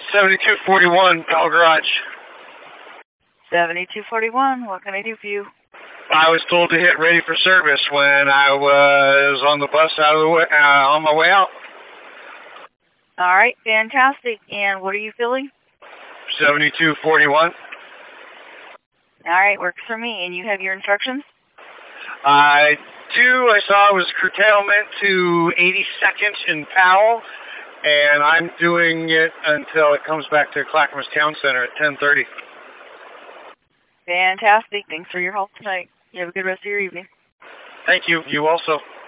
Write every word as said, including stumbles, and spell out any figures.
seventy-two forty-one, Powell Garage. seventy-two forty-one, what can I do for you? I was told to hit ready for service when I was on the bus out of the way, uh, on my way out. All right, fantastic. And what are you filling? seventy-two forty-one. All right, works for me. And you have your instructions? I do. I saw it was curtailment to eighty-second in Powell, and I'm doing it until it comes back to Clackamas Town Center at ten thirty. Fantastic. Thanks for your help tonight. You have a good rest of your evening. Thank you. You also.